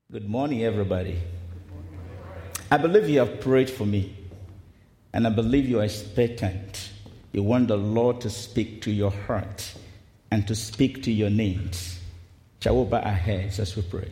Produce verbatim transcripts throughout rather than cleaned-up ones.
Good morning, everybody. I believe you have prayed for me, and I believe you are expectant. You want the Lord to speak to your heart and to speak to your needs. Shall we bow our heads as we pray?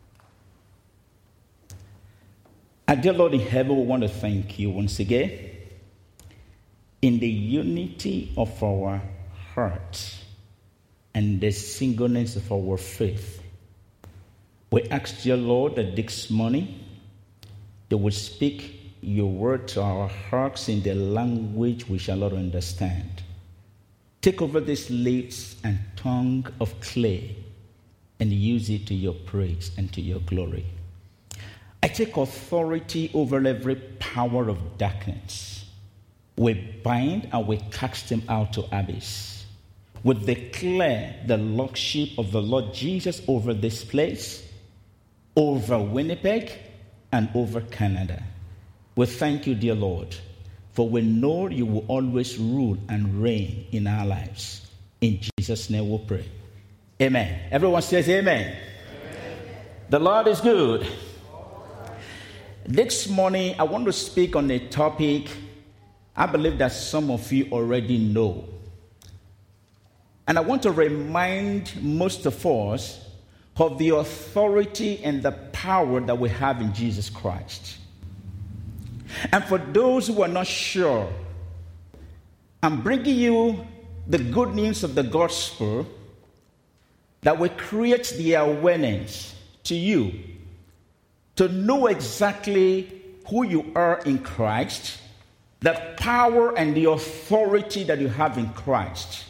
Our dear Lord in heaven, we want to thank you once again in the unity of our heart and the singleness of our faith. We ask, dear Lord, that this morning you will speak your word to our hearts in the language we shall not understand. Take over these lips and tongue of clay and use it to your praise and to your glory. I take authority over every power of darkness. We bind and we cast them out to abyss. We declare the lordship of the Lord Jesus over this place, over Winnipeg, and over Canada. We thank you, dear Lord, for we know you will always rule and reign in our lives. In Jesus' name we pray. Amen. Everyone says amen. Amen. The Lord is good. This morning, I want to speak on a topic I believe that some of you already know. And I want to remind most of us of the authority and the power that we have in Jesus Christ. And for those who are not sure, I'm bringing you the good news of the gospel that will create the awareness to you to know exactly who you are in Christ, the power and the authority that you have in Christ.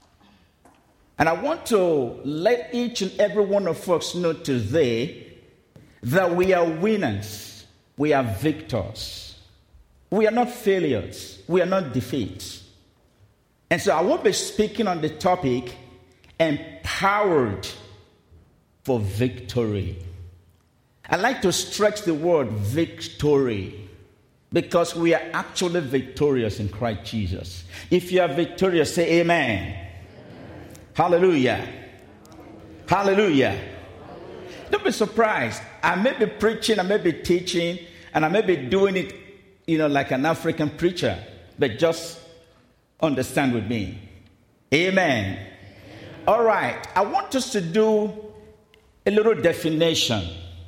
And I want to let each and every one of us know today that we are winners. We are victors. We are not failures. We are not defeats. And so I will be speaking on the topic, empowered for victory. I like to stretch the word victory because we are actually victorious in Christ Jesus. If you are victorious, say amen. Hallelujah. Hallelujah. Don't be surprised. I may be preaching, I may be teaching, and I may be doing it, you know, like an African preacher. But just understand with me. Amen. Amen. All right. I want us to do a little definition.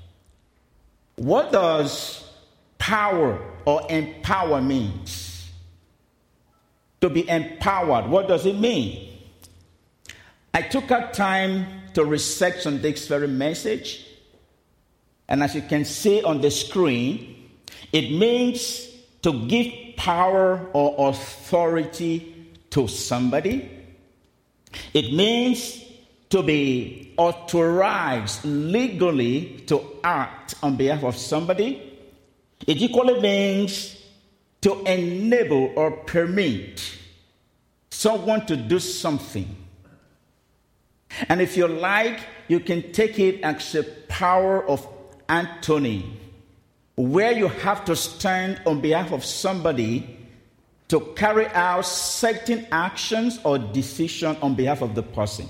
What does power or empower means? To be empowered, what does it mean? I took out time to research on this very message. And as you can see on the screen, it means to give power or authority to somebody. It means to be authorized legally to act on behalf of somebody. It equally means to enable or permit someone to do something. And if you like, you can take it as a power of attorney, where you have to stand on behalf of somebody to carry out certain actions or decisions on behalf of the person.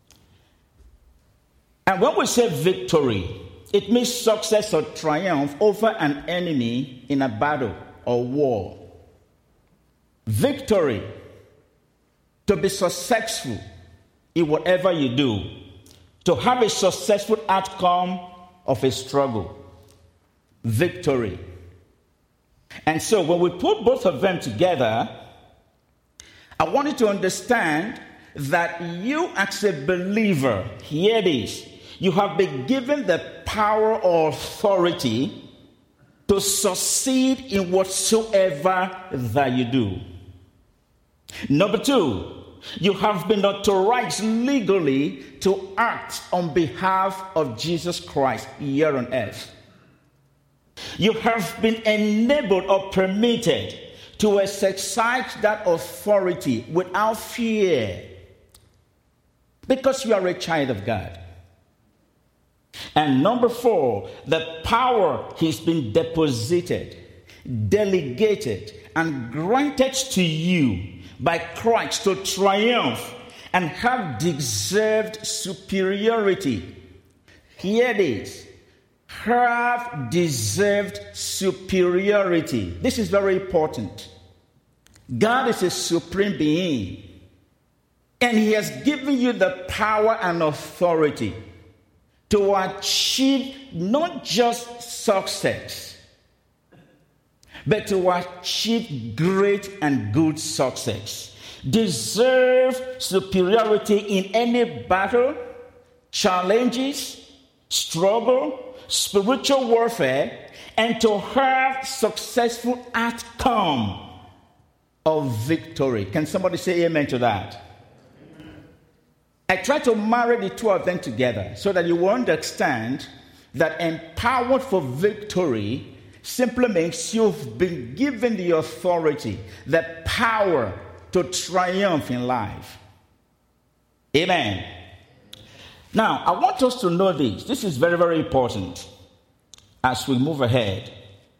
And when we say victory, it means success or triumph over an enemy in a battle or war. Victory, to be successful in whatever you do, to have a successful outcome of a struggle. Victory. And so when we put both of them together, I want you to understand that you as a believer, hear this, you have been given the power or authority to succeed in whatsoever that you do. Number two, you have been authorized legally to act on behalf of Jesus Christ here on earth. You have been enabled or permitted to exercise that authority without fear because you are a child of God. And number four, the power has been deposited, delegated, and granted to you by Christ to triumph and have deserved superiority. Hear this. have deserved superiority. This is very important. God is a supreme being, and he has given you the power and authority to achieve not just success, but to achieve great and good success. Deserve superiority in any battle, challenges, struggle, spiritual warfare, and to have successful outcome of victory. Can somebody say amen to that? I try to marry the two of them together so that you will understand that empowered for victory simply means you've been given the authority, the power to triumph in life. Amen. Now, I want us to know this. This is very, very important as we move ahead.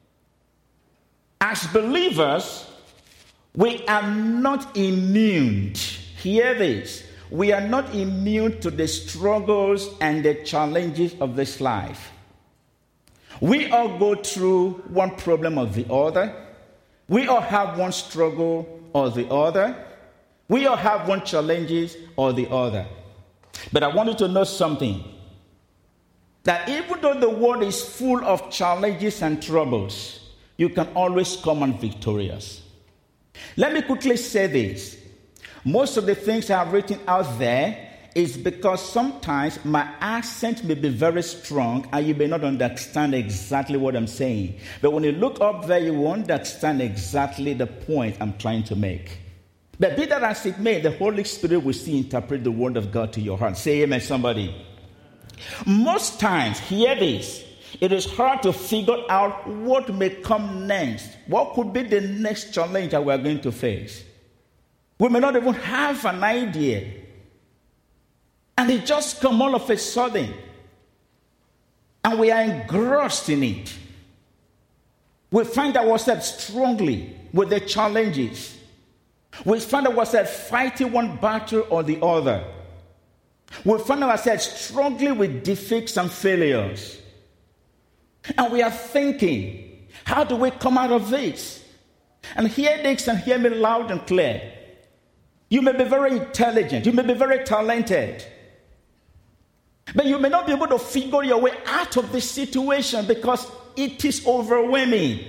As believers, we are not immune. Hear this. We are not immune to the struggles and the challenges of this life. We all go through one problem or the other. We all have one struggle or the other. We all have one challenges or the other. But I want you to know something. That even though the world is full of challenges and troubles, you can always come on victorious. Let me quickly say this. Most of the things I have written out there is because sometimes my accent may be very strong and you may not understand exactly what I'm saying. But when you look up there, you will understand exactly the point I'm trying to make. But be that as it may, the Holy Spirit will still interpret the word of God to your heart. Say amen, somebody. Most times, hear this, it is hard to figure out what may come next. What could be the next challenge that we are going to face? We may not even have an idea. And it just comes all of a sudden. And we are engrossed in it. We find ourselves strongly with the challenges. We find ourselves fighting one battle or the other. We find ourselves struggling with defeats and failures. And we are thinking, how do we come out of this? And hear this and hear me loud and clear. You may be very intelligent. You may be very talented. But you may not be able to figure your way out of this situation because it is overwhelming.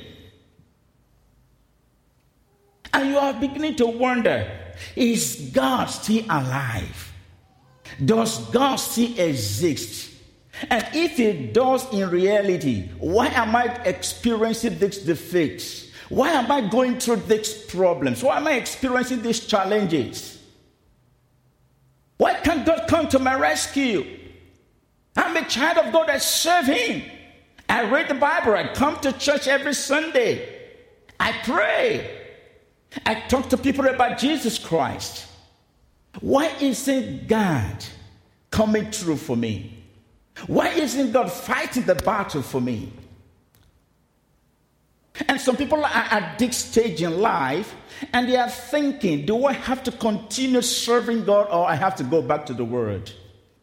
And you are beginning to wonder, is God still alive? Does God still exist? And if He does in reality, why am I experiencing these defeats? Why am I going through these problems? Why am I experiencing these challenges? Why can't God come to my rescue? I'm a child of God. I serve Him. I read the Bible. I come to church every Sunday. I pray. I talk to people about Jesus Christ. Why isn't God coming through for me? Why isn't God fighting the battle for me? And some people are at this stage in life, and they are thinking, do I have to continue serving God or I have to go back to the Word?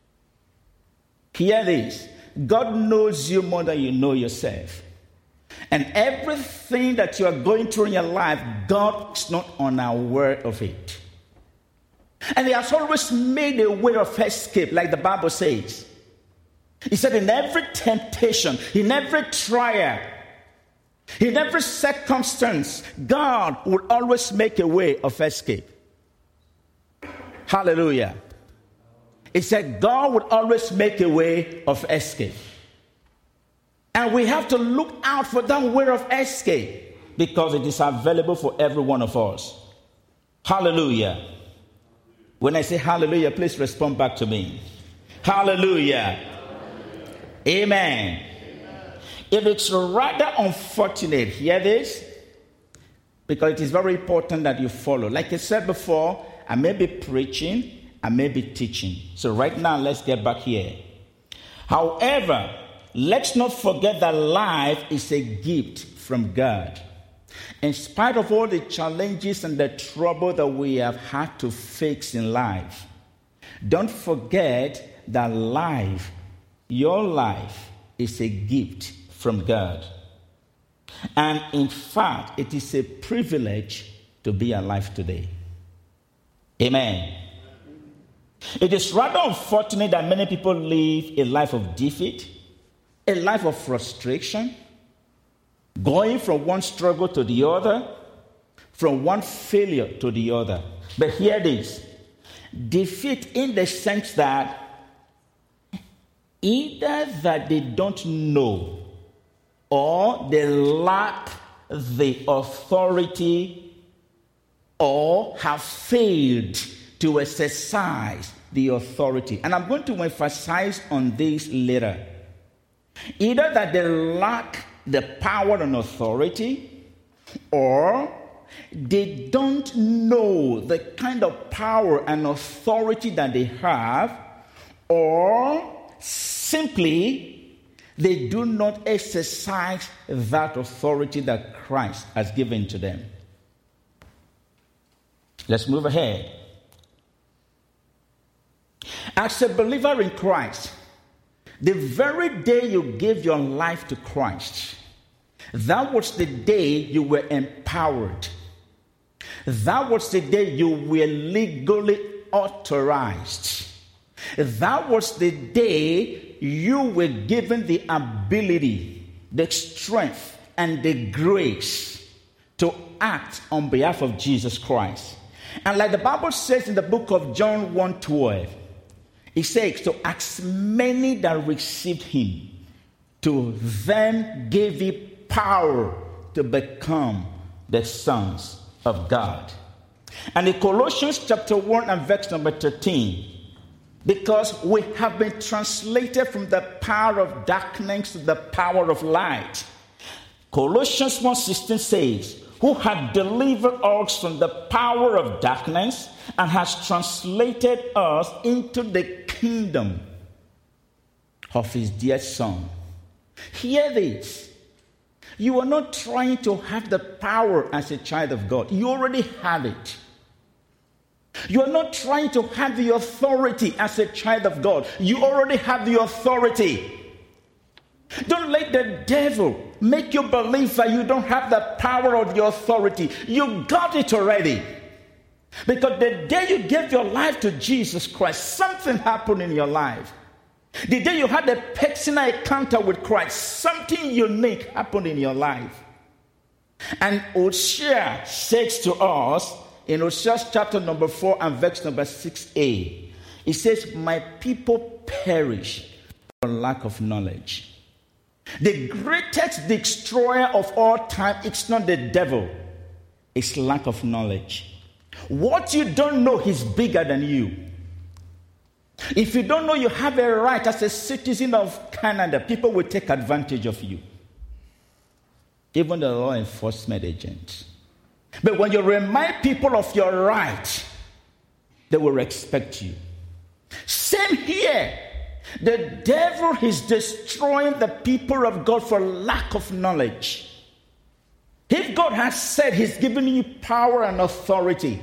Hear this. God knows you more than you know yourself. And everything that you are going through in your life, God is not unaware of it. And He has always made a way of escape, like the Bible says. He said in every temptation, in every trial, in every circumstance, God will always make a way of escape. Hallelujah. He said God would always make a way of escape. And we have to look out for that way of escape because it is available for every one of us. Hallelujah. When I say hallelujah, please respond back to me. Hallelujah. Amen. If it's rather unfortunate, hear this, because it is very important that you follow. Like I said before, I may be preaching, I may be teaching. So right now, let's get back here. However, let's not forget that life is a gift from God. In spite of all the challenges and the trouble that we have had to face in life, don't forget that life, your life, is a gift from God. And in fact, it is a privilege to be alive today. Amen. It is rather unfortunate that many people live a life of defeat, a life of frustration, going from one struggle to the other, from one failure to the other. But hear this. Defeat in the sense that either that they don't know or they lack the authority or have failed to exercise the authority. And I'm going to emphasize on this later. Either that they lack the power and authority, or they don't know the kind of power and authority that they have, or simply they do not exercise that authority that Christ has given to them. Let's move ahead. As a believer in Christ, the very day you gave your life to Christ, that was the day you were empowered. That was the day you were legally authorized. That was the day you were given the ability, the strength, and the grace to act on behalf of Jesus Christ. And like the Bible says in the book of John one twelve, it says, to as many that received him, to them gave he power to become the sons of God. And in Colossians chapter one and verse number thirteen, because we have been translated from the power of darkness to the power of light. Colossians one sixteen says, who had delivered us from the power of darkness and has translated us into the kingdom of his dear Son. Hear this. You are not trying to have the power as a child of God. You already have it. You are not trying to have the authority as a child of God. You already have the authority. Don't let the devil make you believe that you don't have the power or the authority. You got it already. Because the day you gave your life to Jesus Christ, something happened in your life. The day you had a personal encounter with Christ, something unique happened in your life. And Hosea says to us, in Hosea chapter number four and verse number six a, it says, my people perish for lack of knowledge. The greatest destroyer of all time, it's not the devil, it's lack of knowledge. What you don't know is bigger than you. If you don't know you have a right as a citizen of Canada, people will take advantage of you. Even the law enforcement agents. But when you remind people of your right, they will respect you. Same here. The devil is destroying the people of God for lack of knowledge. If God has said he's given you power and authority,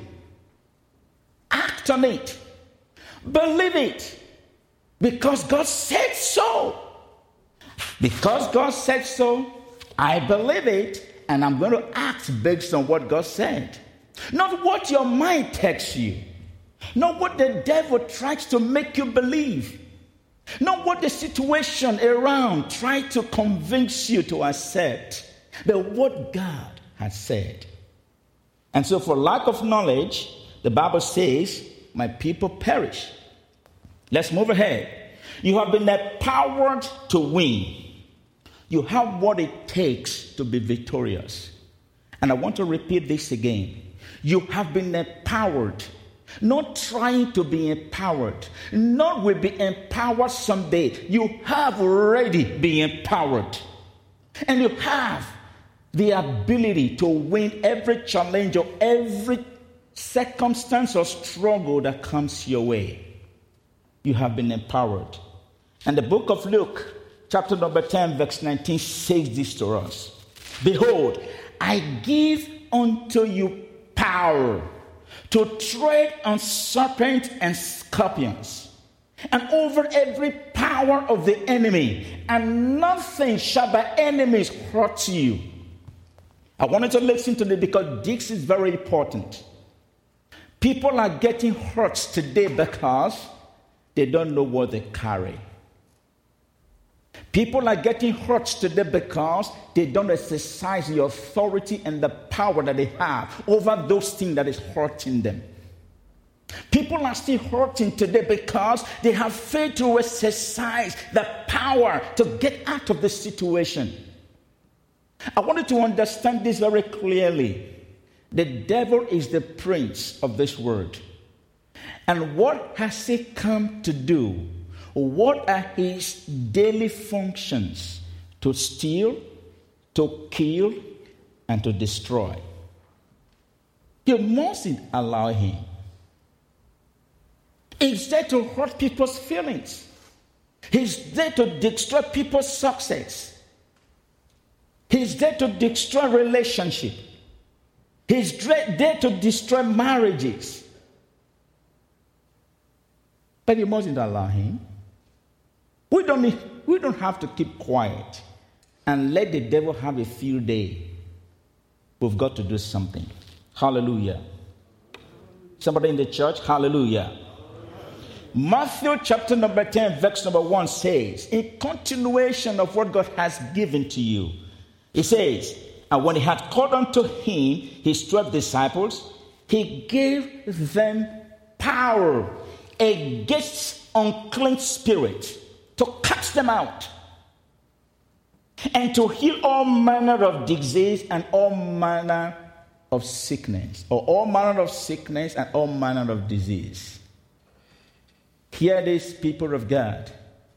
act on it. Believe it. Because God said so. Because God said so, I believe it, and I'm going to act based on what God said. Not what your mind tells you. Not what the devil tries to make you believe. Not what the situation around tries to convince you to accept. But what God has said. And so for lack of knowledge, the Bible says, my people perish. Let's move ahead. You have been empowered to win. You have what it takes to be victorious. And I want to repeat this again. You have been empowered. Not trying to be empowered. Not will be empowered someday. You have already been empowered. And you have the ability to win every challenge or every circumstance or struggle that comes your way. You have been empowered. And the book of Luke, chapter number ten, verse nineteen, says this to us. Behold, I give unto you power to tread on serpents and scorpions, and over every power of the enemy, and nothing shall by enemies hurt you. I wanted to listen to this because this is very important. People are getting hurt today because they don't know what they carry. People are getting hurt today because they don't exercise the authority and the power that they have over those things that is hurting them. People are still hurting today because they have failed to exercise the power to get out of the situation. I want you to understand this very clearly. The devil is the prince of this world. And what has he come to do? What are his daily functions? To steal, to kill, and to destroy. You mustn't allow him. He's there to hurt people's feelings. He's there to destroy people's success. He's there to destroy relationships. He's there to destroy marriages. But you mustn't allow him. We don't, need, we don't have to keep quiet and let the devil have a field day. We've got to do something. Hallelujah. Somebody in the church, hallelujah. Matthew chapter number ten, verse number one says, in continuation of what God has given to you, it says, and when he had called unto him his twelve disciples, he gave them power against unclean spirits, to cast them out, and to heal all manner of disease and all manner of sickness, or all manner of sickness and all manner of disease. Hear this, people of God.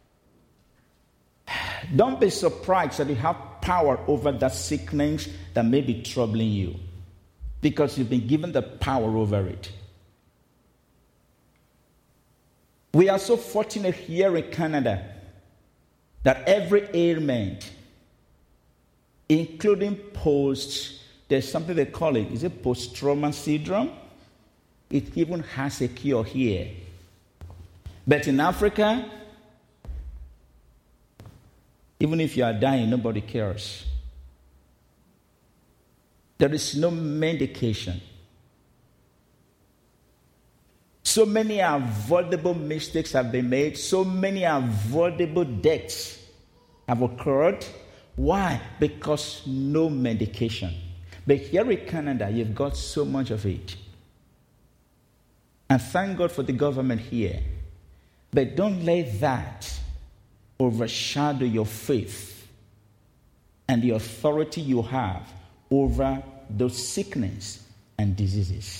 Don't be surprised that you have power over that sickness that may be troubling you, because you've been given the power over it. We are so fortunate here in Canada that every ailment, including post, there's something they call it, is it post-trauma syndrome? It even has a cure here. But in Africa, even if you are dying, nobody cares. There is no medication. So many avoidable mistakes have been made. So many avoidable deaths have occurred. Why? Because no medication. But here in Canada, you've got so much of it. And thank God for the government here. But don't let that overshadow your faith and the authority you have over those sicknesses and diseases.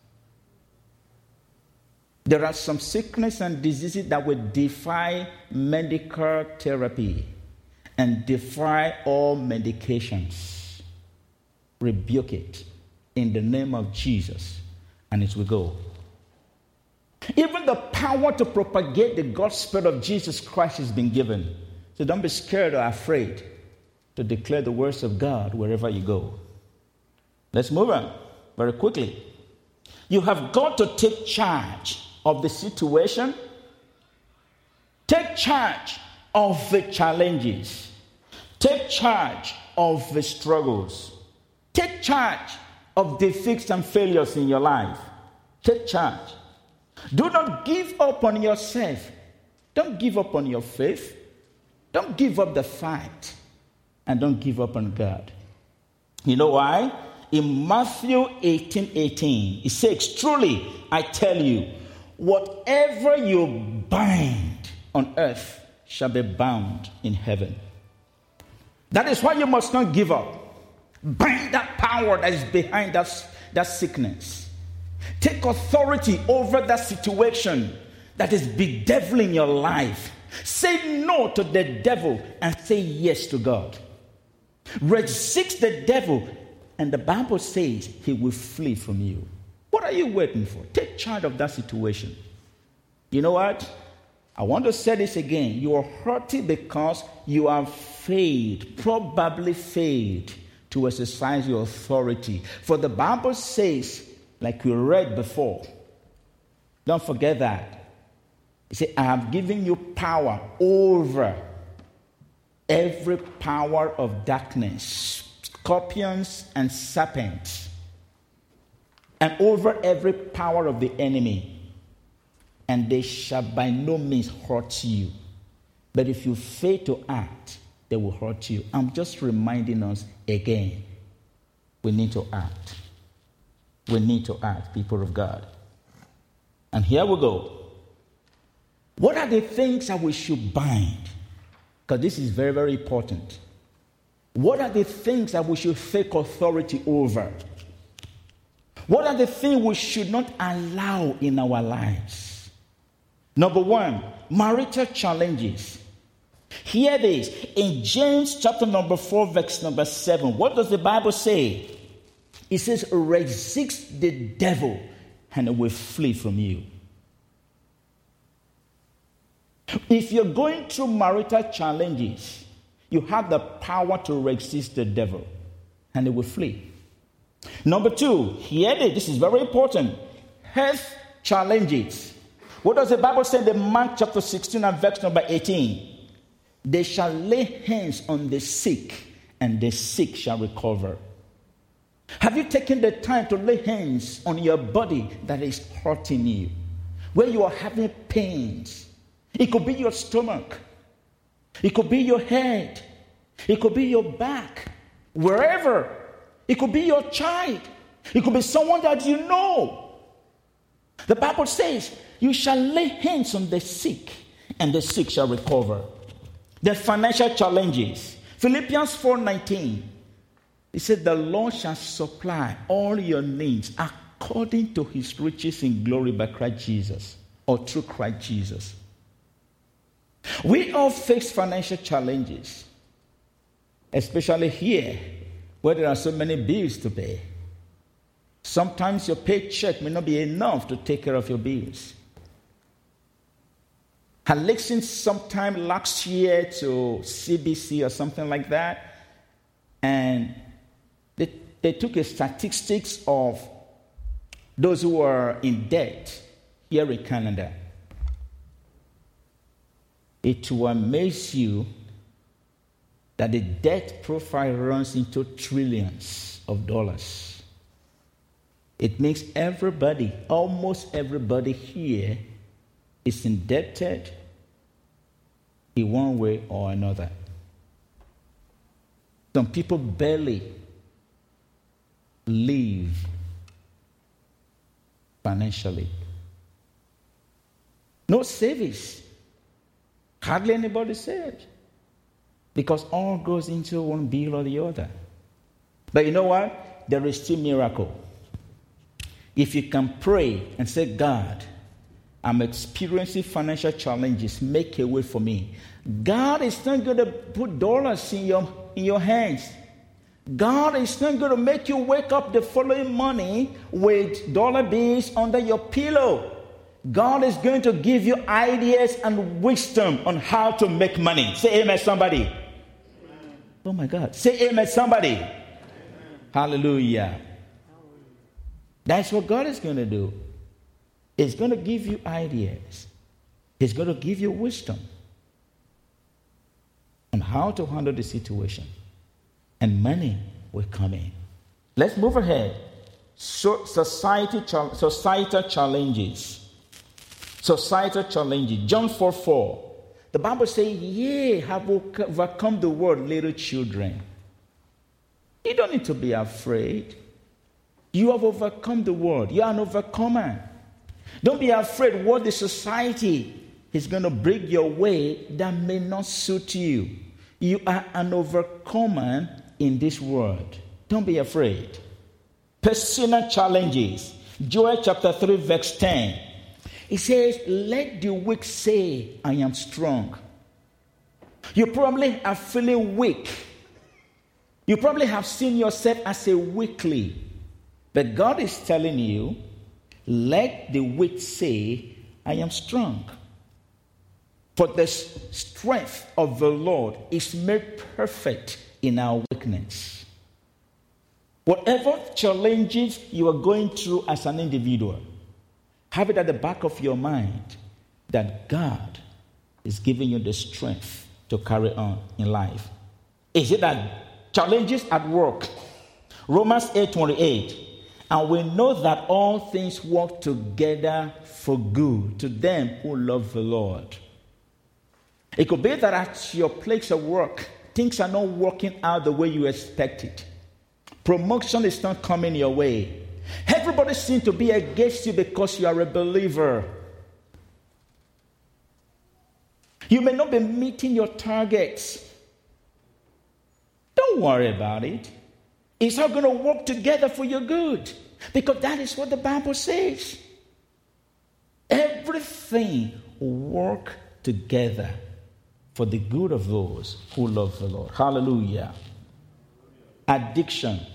There are some sickness and diseases that will defy medical therapy and defy all medications. Rebuke it in the name of Jesus, and it will go. Even the power to propagate the gospel of Jesus Christ has been given. So don't be scared or afraid to declare the words of God wherever you go. Let's move on very quickly. You have got to take charge of the situation. Take charge of the challenges. Take charge of the struggles. Take charge of defeats and failures in your life. Take charge. Do not give up on yourself. Don't give up on your faith. Don't give up the fight. And don't give up on God. You know why? In Matthew eighteen eighteen, it says, truly, I tell you, whatever you bind on earth shall be bound in heaven. That is why you must not give up. Bind that power that is behind that, that sickness. Take authority over that situation that is bedeviling your life. Say no to the devil and say yes to God. Resist the devil, and the Bible says he will flee from you. What are you waiting for? Take charge of that situation. You know what? I want to say this again. You are hurting because you have failed, probably failed to exercise your authority. For the Bible says, like we read before, don't forget that. He said, I have given you power over every power of darkness, scorpions and serpents, and over every power of the enemy, and they shall by no means hurt you. But if you fail to act, they will hurt you. I'm just reminding us again, we need to act. We need to act, people of God. And here we go. What are the things that we should bind? Because this is very, very important. What are the things that we should take authority over? What are the things we should not allow in our lives? Number one, marital challenges. Hear this. In James chapter number four, verse number seven, what does the Bible say? It says, resist the devil and it will flee from you. If you're going through marital challenges, you have the power to resist the devil and it will flee. Number two, hear this, this is very important. Health challenges. What does the Bible say in Mark chapter sixteen and verse number eighteen? They shall lay hands on the sick and the sick shall recover. Have you taken the time to lay hands on your body that is hurting you? Where you are having pains. It could be your stomach. It could be your head. It could be your back. Wherever. It could be your child. It could be someone that you know. The Bible says, you shall lay hands on the sick, and the sick shall recover. The financial challenges. Philippians four nineteen. It said, the Lord shall supply all your needs according to his riches in glory by Christ Jesus, or through Christ Jesus. We all face financial challenges, especially here, where there are so many bills to pay. Sometimes your paycheck may not be enough to take care of your bills. I listened sometime last year to C B C or something like that, and they, they took a statistics of those who are in debt here in Canada. It will amaze you that the debt profile runs into trillions of dollars. It makes everybody, almost everybody here, is indebted in one way or another. Some people barely live financially. No savings. Hardly anybody saved. Because all goes into one bill or the other. But you know what? There is still miracle. If you can pray and say, God, I'm experiencing financial challenges, make a way for me. God is not going to put dollars in your, in your hands. God is not going to make you wake up the following morning with dollar bills under your pillow. God is going to give you ideas and wisdom on how to make money. Say amen, somebody. Amen. Oh my God. Say amen, somebody. Amen. Hallelujah. That's what God is going to do. He's going to give you ideas. He's going to give you wisdom on how to handle the situation. And money will come in. Let's move ahead. So society, societal challenges. Societal challenges. John four four. The Bible says, ye have overcome the world, little children. You don't need to be afraid. You have overcome the world. You are an overcomer. Don't be afraid what the society is going to bring your way that may not suit you. You are an overcomer in this world. Don't be afraid. Personal challenges. Joel chapter three verse ten. It says, let the weak say, I am strong. You probably are feeling weak. You probably have seen yourself as a weakling. But God is telling you, let the weak say, I am strong. For the strength of the Lord is made perfect in our weakness. Whatever challenges you are going through as an individual, have it at the back of your mind that God is giving you the strength to carry on in life? Is it that challenges at work? Romans eight twenty-eight. And we know that all things work together for good to them who love the Lord. It could be that at your place of work, things are not working out the way you expected. Promotion is not coming your way. Everybody seems to be against you because you are a believer. You may not be meeting your targets. Don't worry about it. It's all going to work together for your good. Because that is what the Bible says. Everything will work together for the good of those who love the Lord. Hallelujah. Addiction.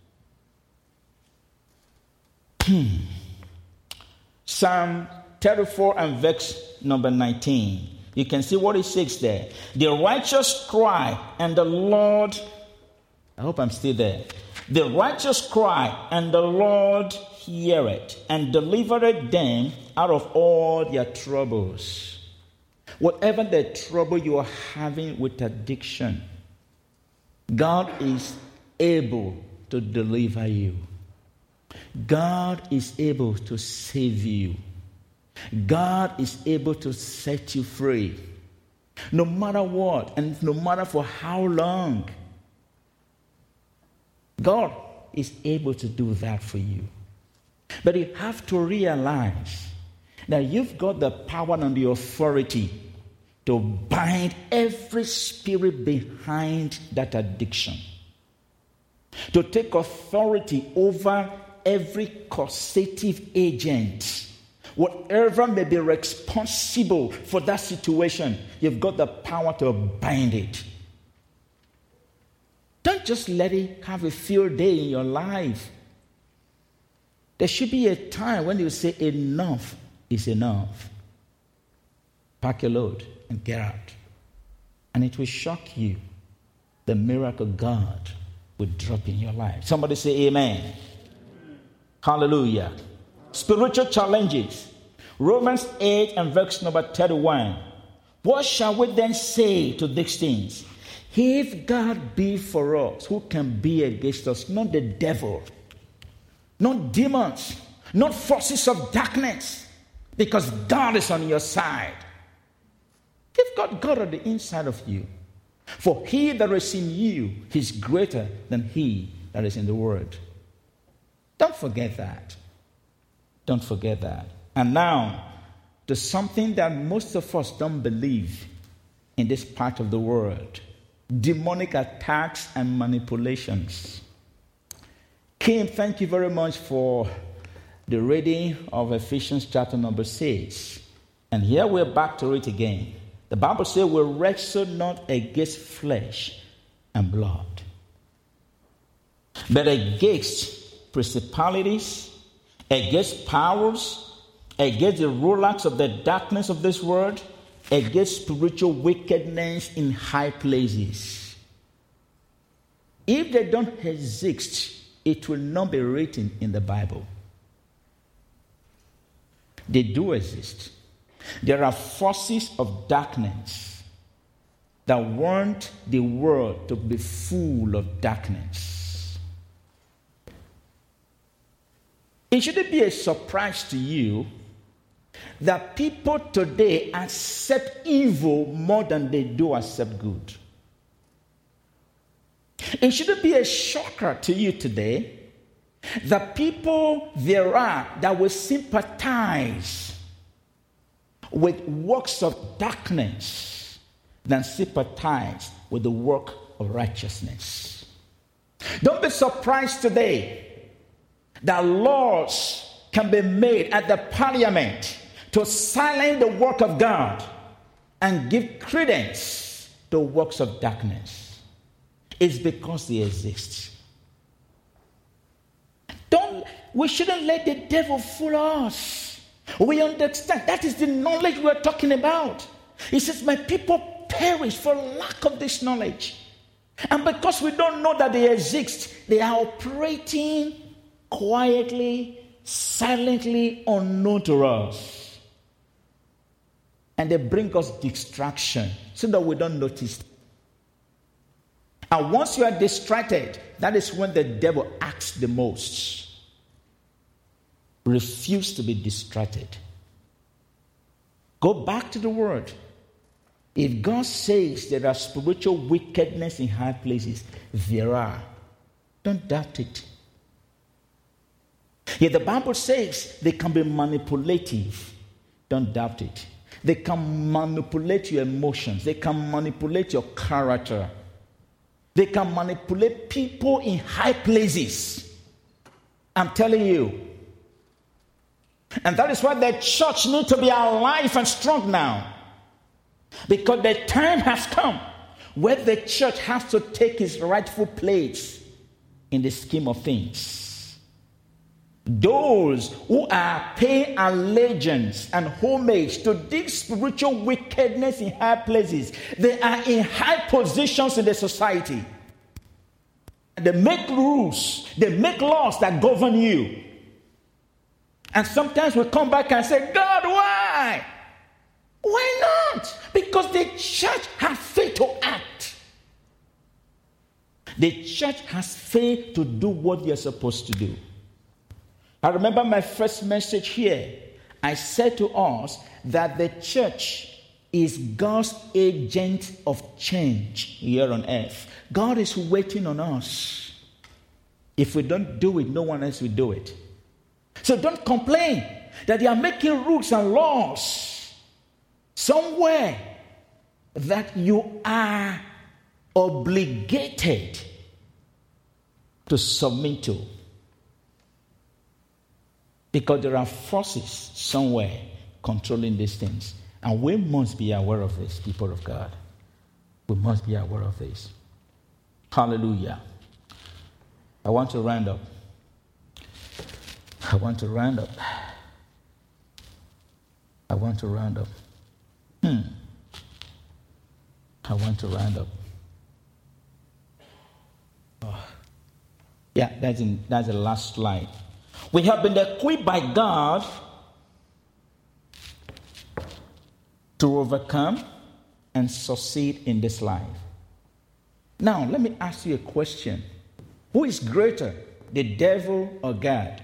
Psalm thirty-four and verse number nineteen. You can see what it says there. The righteous cry, and the Lord... I hope I'm still there. The righteous cry, and the Lord heareth, and delivereth them out of all their troubles. Whatever the trouble you are having with addiction, God is able to deliver you. God is able to save you. God is able to set you free. No matter what, and no matter for how long, God is able to do that for you. But you have to realize that you've got the power and the authority to bind every spirit behind that addiction. To take authority over every causative agent. Whatever may be responsible for that situation, you've got the power to bind it. Don't just let it have a field day in your life. There should be a time when you say enough is enough. Pack your load and get out. And it will shock you. The miracle God will drop in your life. Somebody say amen. Amen. Hallelujah. Spiritual challenges. Romans eight and verse number thirty-one. What shall we then say to these things? If God be for us, who can be against us? Not the devil, not demons, not forces of darkness, because God is on your side. You've got God on the inside of you. For he that is in you is greater than he that is in the world. Don't forget that. Don't forget that. And now, to something that most of us don't believe in this part of the world. Demonic attacks and manipulations. Kim, thank you very much for the reading of Ephesians chapter number six. And here we're back to it again. The Bible says we wrestle not against flesh and blood, but against principalities, against powers, against the rulers of the darkness of this world, against spiritual wickedness in high places. If they don't exist, it will not be written in the Bible. They do exist. There are forces of darkness that want the world to be full of darkness. It shouldn't be a surprise to you that people today accept evil more than they do accept good. It shouldn't be a shocker to you today that people there are that will sympathize with works of darkness than sympathize with the work of righteousness. Don't be surprised today that laws can be made at the parliament to silence the work of God and give credence to works of darkness. It's because they exist. Don't, we shouldn't let the devil fool us. We understand that is the knowledge we're talking about. He says, my people perish for lack of this knowledge. And because we don't know that they exist, they are operating quietly, silently, unknown to us. And they bring us distraction so that we don't notice. And once you are distracted, that is when the devil acts the most. Refuse to be distracted. Go back to the word. If God says there are spiritual wickedness in high places, there are. Don't doubt it. Yet the Bible says they can be manipulative. Don't doubt it. They can manipulate your emotions. They can manipulate your character. They can manipulate people in high places. I'm telling you. And that is why the church needs to be alive and strong now. Because the time has come where the church has to take its rightful place in the scheme of things. Those who are paying allegiance and homage to this spiritual wickedness in high places, they are in high positions in the society. They make rules, they make laws that govern you. And sometimes we come back and say, God, why? Why not? Because the church has failed to act. The church has failed to do what you're supposed to do. I remember my first message here. I said to us that the church is God's agent of change here on earth. God is waiting on us. If we don't do it, no one else will do it. So don't complain that they are making rules and laws somewhere that you are obligated to submit to. Because there are forces somewhere controlling these things. And we must be aware of this, people of God. We must be aware of this. Hallelujah. I want to round up. I want to round up. I want to round up. Hmm. I want to round up. Oh. Yeah, that's in that's the last slide. We have been equipped by God to overcome and succeed in this life. Now, let me ask you a question. Who is greater, the devil or God?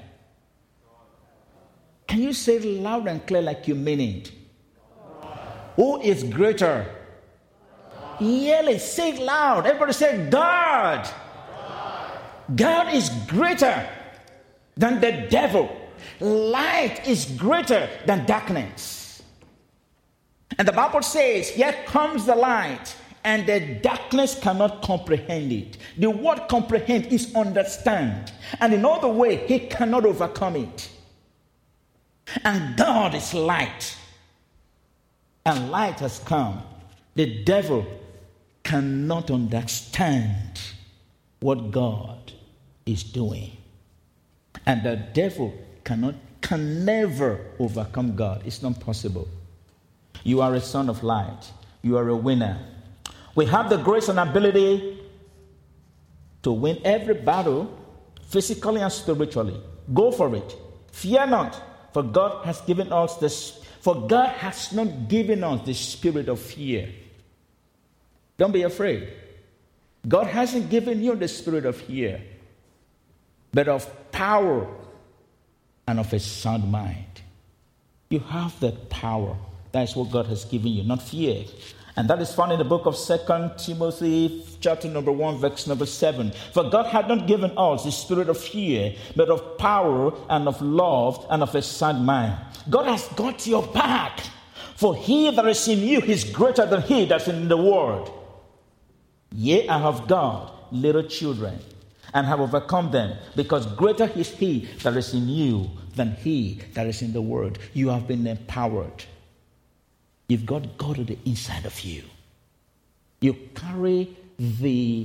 Can you say it loud and clear like you mean it? Who is greater? Yell it, say it loud. Everybody say God. God is greater than the devil. Light is greater than darkness. And the Bible says, here comes the light, and the darkness cannot comprehend it. The word comprehend is understand. And in other way, he cannot overcome it. And God is light. And light has come. The devil cannot understand what God is doing. And the devil cannot, can never overcome God. It's not possible. You are a son of light. You are a winner. We have the grace and ability to win every battle, physically and spiritually. Go for it. Fear not, for God has given us this. For God has not given us the spirit of fear. Don't be afraid. God hasn't given you the spirit of fear, but of power and of a sound mind. You have that power. That's what God has given you, not fear. And that is found in the book of Second Timothy, chapter number one, verse number seven. For God had not given us the spirit of fear, but of power and of love and of a sound mind. God has got your back. For he that is in you is greater than he that's in the world. Yea, I have got little children, and have overcome them, because greater is he that is in you than he that is in the world. You have been empowered. You've got God on the inside of you. You carry the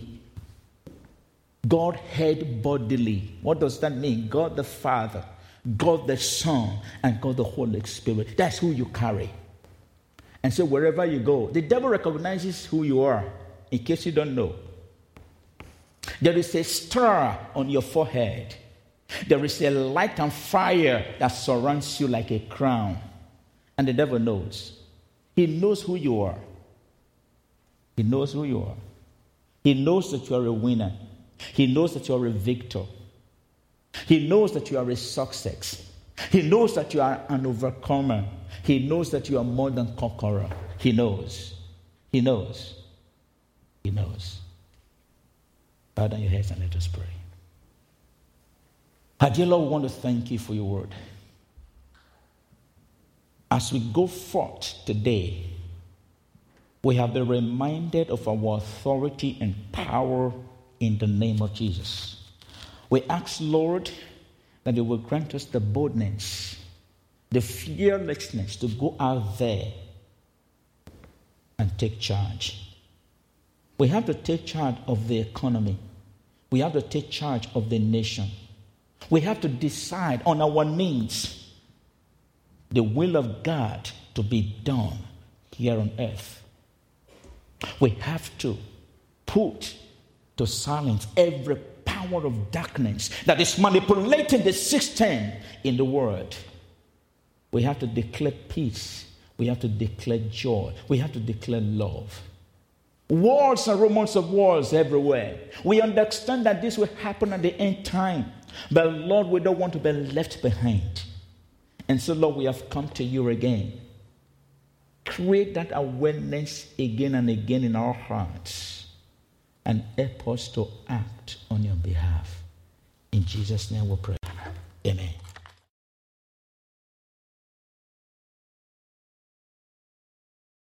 Godhead bodily. What does that mean? God the Father, God the Son, and God the Holy Spirit. That's who you carry. And so wherever you go, the devil recognizes who you are, in case you don't know. There is a star on your forehead. There is a light and fire that surrounds you like a crown. And the devil knows. He knows who you are. He knows who you are. He knows that you are a winner. He knows that you are a victor. He knows that you are a success. He knows that you are an overcomer. He knows that you are more than conqueror. He knows. He knows. He knows. Bow down your heads and let us pray. Our dear Lord, we want to thank you for your word. As we go forth today, we have been reminded of our authority and power in the name of Jesus. We ask, Lord, that you will grant us the boldness, the fearlessness to go out there and take charge. We have to take charge of the economy. We have to take charge of the nation. We have to decide on our knees the will of God to be done here on earth. We have to put to silence every power of darkness that is manipulating the system in the world. We have to declare peace. We have to declare joy. We have to declare love. Wars and rumors of wars everywhere. We understand that this will happen at the end time. But Lord, we don't want to be left behind. And so, Lord, we have come to you again. Create that awareness again and again in our hearts. And help us to act on your behalf. In Jesus' name we pray.